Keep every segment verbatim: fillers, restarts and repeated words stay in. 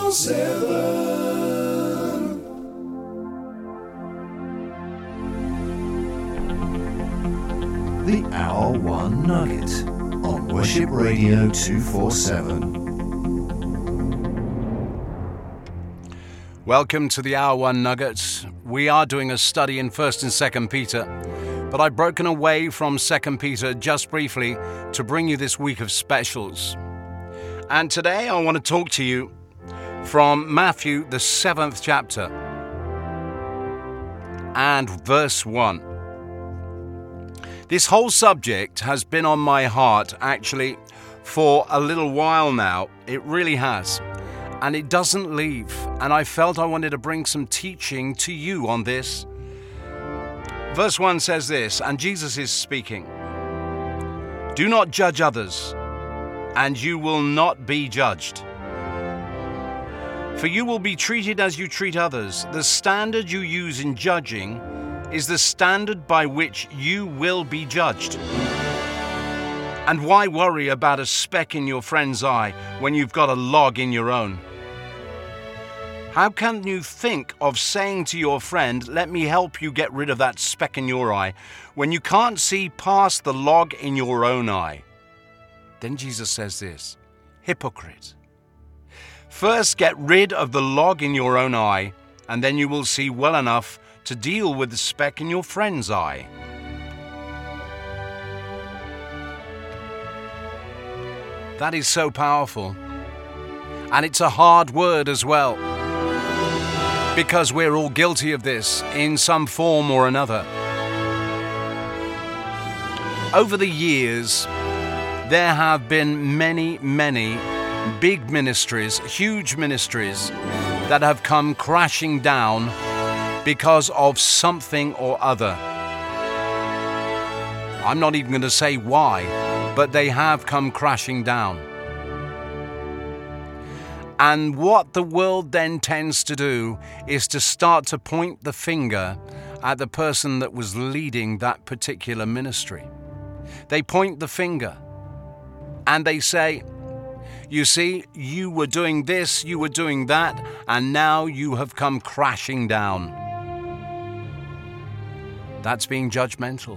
four seven. The Hour One Nugget on Worship Radio two forty-seven. Welcome to the Hour One Nuggets. We are doing a study in First and Second Peter, but I've broken away from Second Peter just briefly to bring you this week of specials. And today I want to talk to you from Matthew, the seventh chapter, and verse one. This whole subject has been on my heart, actually, for a little while now. It really has. And it doesn't leave. And I felt I wanted to bring some teaching to you on this. Verse one says this, and Jesus is speaking. Do not judge others, and you will not be judged. For you will be treated as you treat others. The standard you use in judging is the standard by which you will be judged. And why worry about a speck in your friend's eye when you've got a log in your own? How can you think of saying to your friend, let me help you get rid of that speck in your eye, when you can't see past the log in your own eye? Then Jesus says this, hypocrite. First get rid of the log in your own eye, and then you will see well enough to deal with the speck in your friend's eye. That is so powerful. And it's a hard word as well, because we're all guilty of this in some form or another. Over the years, there have been many, many big ministries, huge ministries, that have come crashing down because of something or other. I'm not even going to say why, but they have come crashing down. And what the world then tends to do is to start to point the finger at the person that was leading that particular ministry. They point the finger and they say, you see, you were doing this, you were doing that, and now you have come crashing down. That's being judgmental.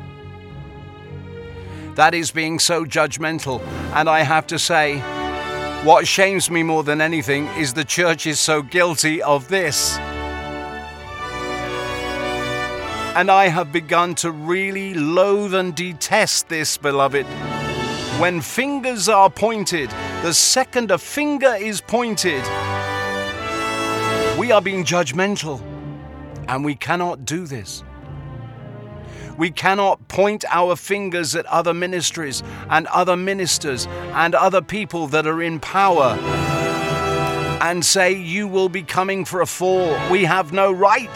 That is being so judgmental. And I have to say, what shames me more than anything is the church is so guilty of this. And I have begun to really loathe and detest this, beloved. When fingers are pointed, the second a finger is pointed, we are being judgmental. And we cannot do this. We cannot point our fingers at other ministries and other ministers and other people that are in power and say, you will be coming for a fall. We have no right.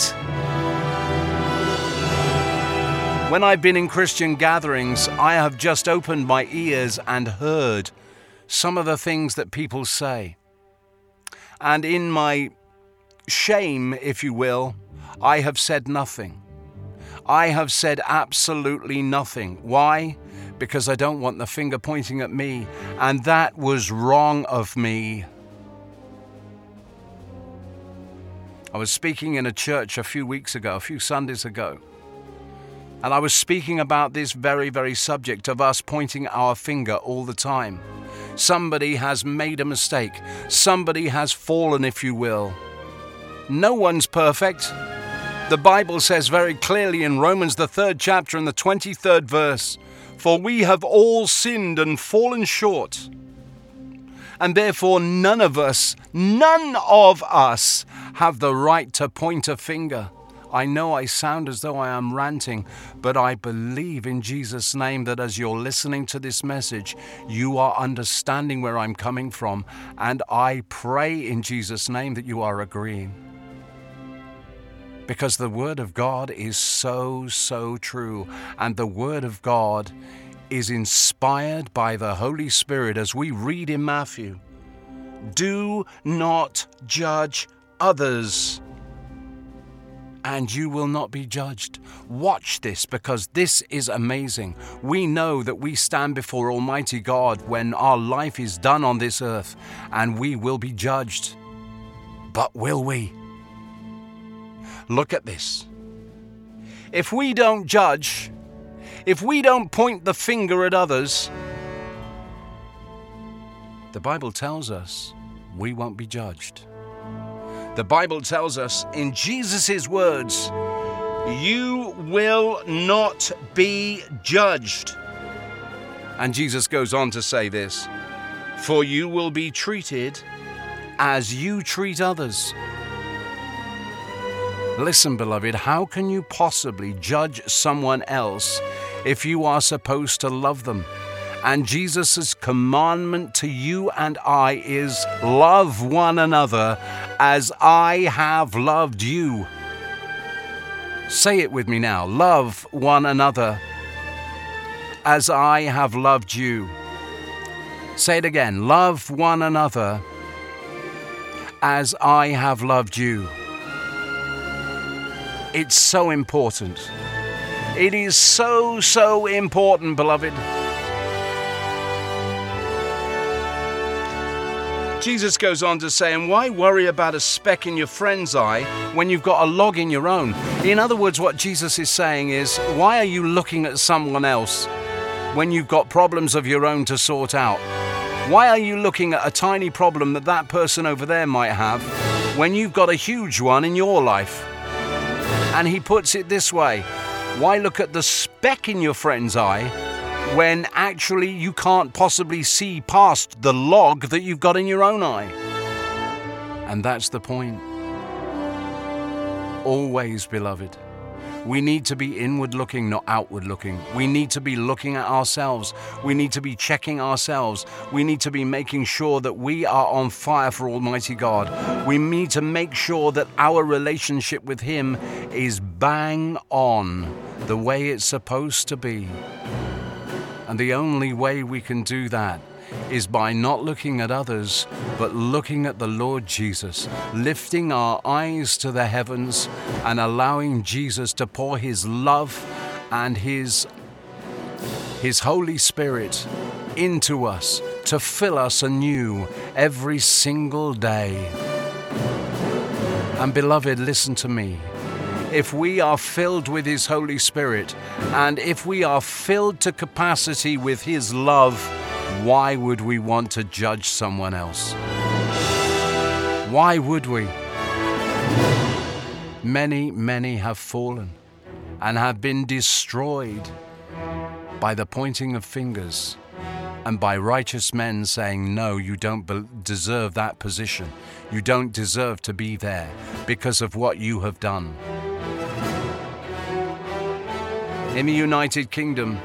When I've been in Christian gatherings, I have just opened my ears and heard some of the things that people say. And in my shame, if you will, I have said nothing. I have said absolutely nothing. Why? Because I don't want the finger pointing at me. And that was wrong of me. I was speaking in a church a few weeks ago, a few Sundays ago. And I was speaking about this very, very subject of us pointing our finger all the time. Somebody has made a mistake. Somebody has fallen, if you will. No one's perfect. The Bible says very clearly in Romans, the third chapter and the twenty-third verse, for we have all sinned and fallen short. And therefore none of us, none of us have the right to point a finger. I know I sound as though I am ranting, but I believe in Jesus' name that as you're listening to this message, you are understanding where I'm coming from. And I pray in Jesus' name that you are agreeing. Because the Word of God is so, so true. And the Word of God is inspired by the Holy Spirit, as we read in Matthew. Do not judge others, and you will not be judged. Watch this, because this is amazing. We know that we stand before Almighty God when our life is done on this earth, and we will be judged. But will we? Look at this. If we don't judge, if we don't point the finger at others, the Bible tells us we won't be judged. The Bible tells us in Jesus' words, you will not be judged. And Jesus goes on to say this, for you will be treated as you treat others. Listen, beloved, how can you possibly judge someone else if you are supposed to love them? And Jesus' commandment to you and I is love one another as I have loved you. Say it with me now. Love one another as I have loved you. Say it again. Love one another as I have loved you. It's so important. It is so, so important, beloved. Jesus goes on to say, and why worry about a speck in your friend's eye when you've got a log in your own? In other words, what Jesus is saying is, why are you looking at someone else when you've got problems of your own to sort out? Why are you looking at a tiny problem that that person over there might have when you've got a huge one in your life? And he puts it this way, why look at the speck in your friend's eye when actually you can't possibly see past the log that you've got in your own eye? And that's the point. Always, beloved, we need to be inward looking, not outward looking. We need to be looking at ourselves. We need to be checking ourselves. We need to be making sure that we are on fire for Almighty God. We need to make sure that our relationship with Him is bang on the way it's supposed to be. And the only way we can do that is by not looking at others, but looking at the Lord Jesus, lifting our eyes to the heavens and allowing Jesus to pour His love and His, His Holy Spirit into us to fill us anew every single day. And beloved, listen to me. If we are filled with His Holy Spirit, and if we are filled to capacity with His love, why would we want to judge someone else? Why would we? Many, many have fallen and have been destroyed by the pointing of fingers and by righteous men saying, no, you don't be- deserve that position. You don't deserve to be there because of what you have done. In the United Kingdom,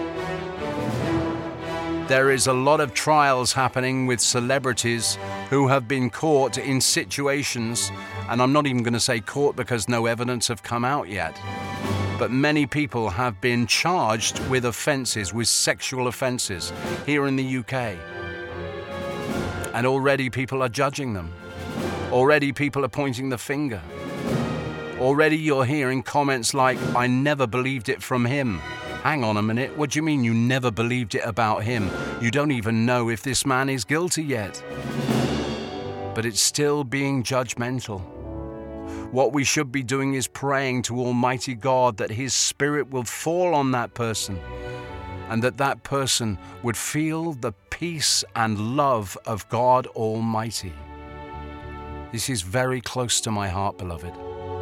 there is a lot of trials happening with celebrities who have been caught in situations, and I'm not even going to say caught because no evidence have come out yet, but many people have been charged with offences, with sexual offences here in the U K. And already people are judging them. Already people are pointing the finger. Already you're hearing comments like, I never believed it from him. Hang on a minute, what do you mean you never believed it about him? You don't even know if this man is guilty yet. But it's still being judgmental. What we should be doing is praying to Almighty God that His Spirit will fall on that person and that that person would feel the peace and love of God Almighty. This is very close to my heart, beloved.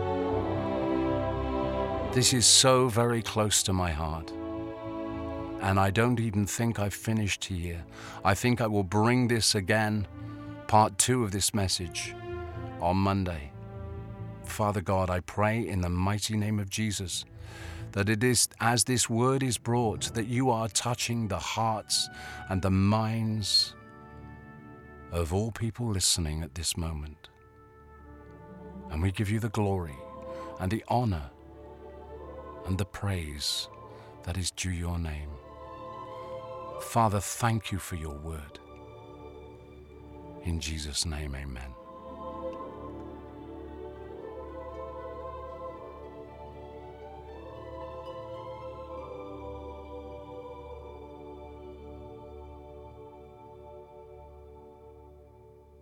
This is so very close to my heart. And I don't even think I've finished here. I think I will bring this again, part two of this message, on Monday. Father God, I pray in the mighty name of Jesus that it is, as this word is brought, that you are touching the hearts and the minds of all people listening at this moment. And we give you the glory and the honor and the praise that is due your name. Father, thank you for your word. In Jesus' name, amen.